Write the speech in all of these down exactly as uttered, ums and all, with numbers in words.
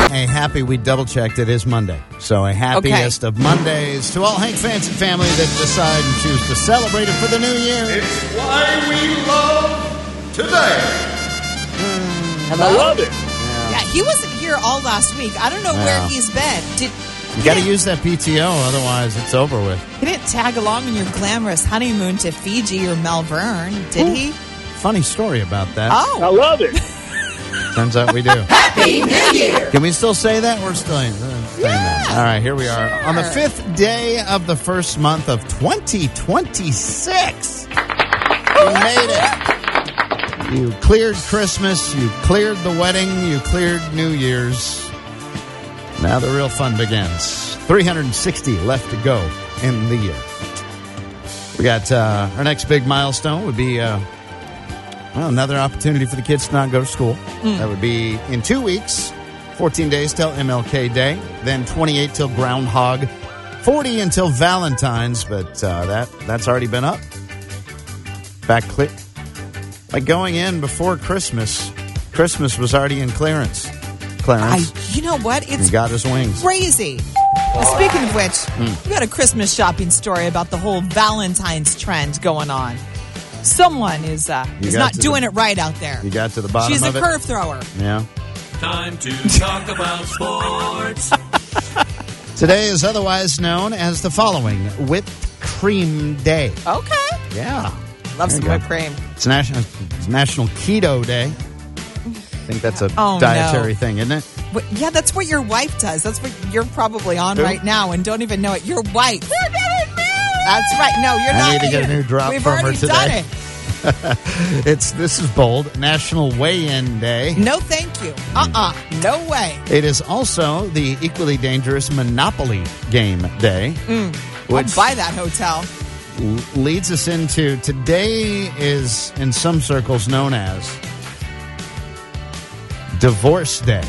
a happy, we double-checked, it is Monday. So a happiest Okay. of Mondays to all Hank Fancy family that decide and choose to celebrate it for the new year. It's why we love today. Hello? I love it. Yeah, he wasn't here all last week. I don't know Yeah. where he's been. Did You got to use that P T O, otherwise it's over with. He didn't tag along on your glamorous honeymoon to Fiji or Malvern, did he? Funny story about that. I Oh, love it. Turns out we do. Happy New Year! Can we still say that? We're still uh, saying that. All right, here we are. Sure. On the fifth day of the first month of twenty twenty-six. We made it. You cleared Christmas. You cleared the wedding. You cleared New Year's. Now the real fun begins. three hundred sixty left to go in the year. We got uh, our next big milestone would be uh, well, another opportunity for the kids to not go to school. Mm. That would be in two weeks, fourteen days till M L K Day, then twenty-eight till Groundhog, forty until Valentine's, but uh, that that's already been up. Back clear. Like going in before Christmas, Christmas was already in clearance. I, Clarence. you know what? He It's got his wings. crazy. Well, speaking of which, Hmm. we got a Christmas shopping story about the whole Valentine's trend going on. Someone is uh, You is got not to doing the- it right out there. You got to the bottom She's a of it. curve thrower. Yeah. Time to talk about sports. Today is otherwise known as the following: Whipped Cream Day. Okay. Yeah. Love There some you go. whipped cream. It's National, it's National Keto Day. I think that's a Oh, dietary no. thing, isn't it? But, yeah, that's what your wife does. That's what you're probably on Who? right now and don't even know it. Your wife. That's right. No, you're I not. need to get a new drop We've from her already today. done it. It's this is bold. National Weigh-In Day. No, thank you. Uh-uh. No way. It is also the equally dangerous Monopoly Game Day, which I'll buy that hotel. l- leads us into today is in some circles known as Divorce Day.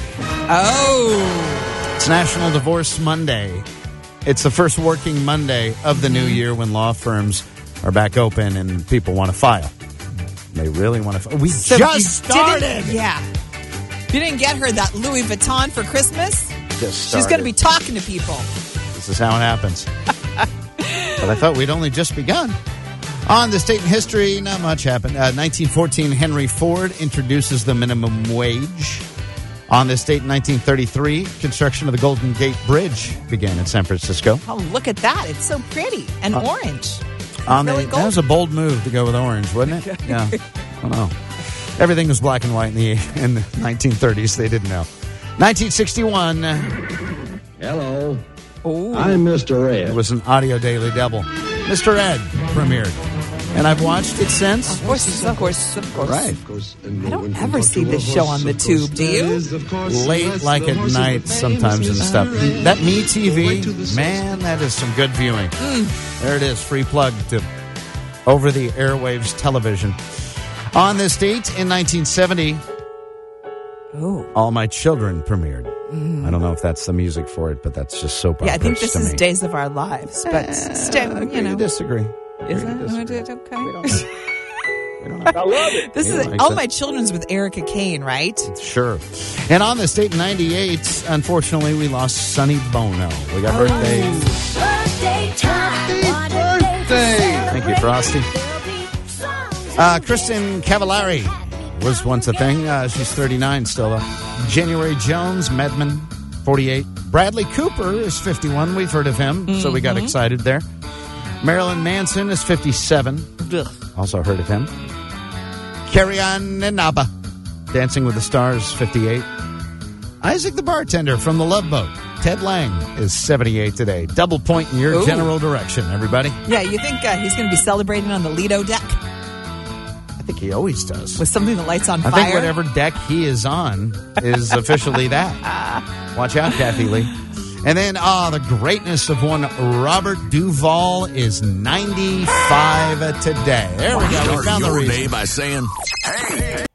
Oh. It's National Divorce Monday. It's the first working Monday of the new year when law firms are back open and people want to file. They really want to file. We So just you started. didn't- Yeah. You didn't get her that Louis Vuitton for Christmas? Just She's going to started. be talking to people. This is how it happens. But I thought we'd only just begun. On this date in history, not much happened. Uh, nineteen fourteen, Henry Ford introduces the minimum wage. On this date in nineteen thirty-three, construction of the Golden Gate Bridge began in San Francisco. Oh, look at that. It's so pretty and Uh, orange. On Really the, gold? that was a bold move to go with orange, wasn't it? Yeah. I don't know. Everything was black and white in the in the nineteen thirties. They didn't know. nineteen sixty-one, Hello, Ooh. I'm Mister it Ed. was an audio daily double. Mister Ed premiered. And I've watched it since. Of course, of course, of course. Right. I don't ever see this show on the tube, do you? Late, like at night, sometimes and stuff. That Me T V, man, that is some good viewing. There it is, free plug to over the airwaves television. On this date in nineteen seventy, Ooh. All My Children premiered. I don't know if that's the music for it, but that's just soap Yeah, I think operas this to is me. Days of Our Lives, but still, Agree you know. to disagree. Is Agree to it? disagree. Okay. We don't know. We don't know. I love it. This You is don't like All that? My Children's with Erica Kane, right? Sure. And on this date in ninety-eight, unfortunately, we lost Sonny Bono. We got birthdays. Birthday time. Birthday. Thank you, Frosty. Uh, Kristen Cavallari was once a thing. Uh, she's thirty-nine still. Uh, January Jones, Medman, forty-eight. Bradley Cooper is fifty-one. We've heard of him, so we got excited there. Marilyn Manson is fifty-seven. Ugh. Also heard of him. Carrie-Anne Inaba, Dancing with the Stars, fifty-eight. Isaac the Bartender from The Love Boat, Ted Lang, is seventy-eight today. Double point in your Ooh. general direction, everybody. Yeah, you think uh, he's going to be celebrating on the Lido deck I think he always does. with something that lights on I fire? think whatever deck he is on is officially that. Watch out, Kathy Lee. And then, ah, the greatness of one Robert Duvall is ninety-five today. There we go. We Start found the your reason. day by saying, hey.